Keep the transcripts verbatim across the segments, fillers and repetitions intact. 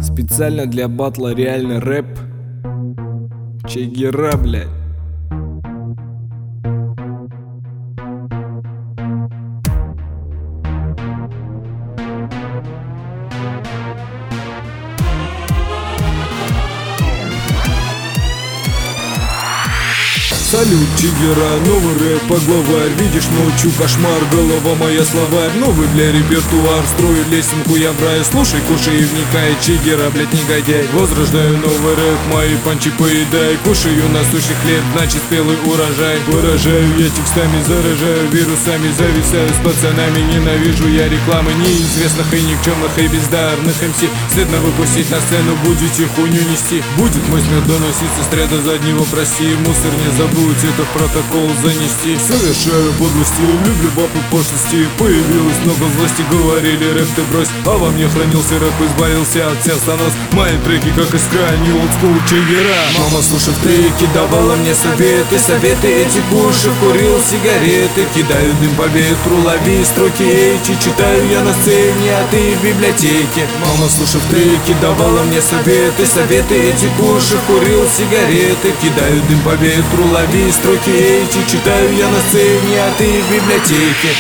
Специально для батла реальный рэп. Че Гера, блядь. Салют, Че Гера, новый рэп, главарь. Видишь, ночью кошмар, голова моя словарь. Новый, бля, репертуар, строю лесенку я в рай. Слушай, кушай и вникай, Че Гера, блядь, негодяй. Возрождаю новый рэп, мои панчи поедай. Кушаю насущий хлеб, значит спелый урожай. Выражаю я текстами, заражаю вирусами. Зависаю с пацанами, ненавижу я рекламы неизвестных и никчемных и бездарных эм си. Стыдно выпустить на сцену, будете хуйню нести. Будет мой смех доноситься с ряда заднего, прости. Мусор не забудь это в протокол занести. Совершаю подлости, люблю бабу пошлости. Появилось много власти, говорили рэп ты брось. А во мне хранился рэп, избавился от всех занос. Мои треки как искра, не олдскул Че Гера. Мама, слушав треки, давала мне советы. Советы эти кушав, курил сигареты. Кидаю дым по ветру, лови строки эти. Читаю я на сцене, а ты в библиотеке. Мама, слушав треки, давала мне советы. Советы эти кушав, курил сигареты. Кидаю дым по ветру, лови строки эти. Читаю я на сцене, а ты в библиотеке.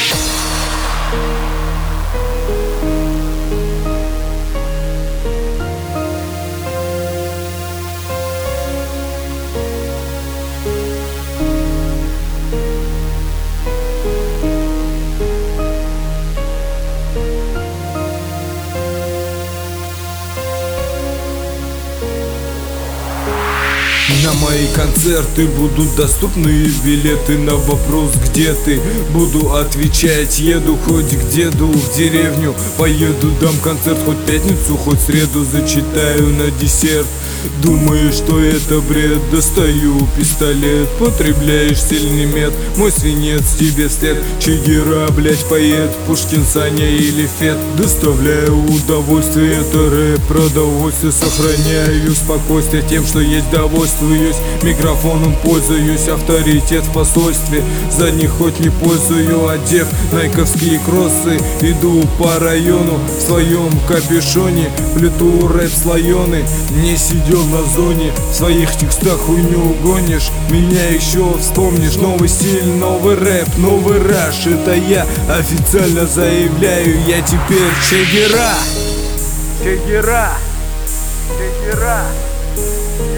На мои концерты будут доступны билеты. На вопрос, где ты, буду отвечать. Еду хоть к деду в деревню, поеду, дам концерт хоть пятницу, хоть среду. Зачитаю на десерт. Думаешь, что это бред? Достаю пистолет, потребляешь сильный мед. Мой свинец тебе вслед. Че Гера, блять, поэт, Пушкин, Саня или Фет. Доставляю удовольствие, это рэп, продовольствие. Сохраняю спокойствие тем, что есть, довольствуюсь. Микрофоном пользуюсь, авторитет в посольстве. За них хоть не пользую, одев найковские кроссы. Иду по району в своем капюшоне, плету рэп слоеный. Не сидел на зоне, в своих текстах хуйню гонишь. Меня еще вспомнишь. Новый стиль, новый рэп, новый раш. Это я официально заявляю, я теперь Че Гера. Че Гера. Че Гера.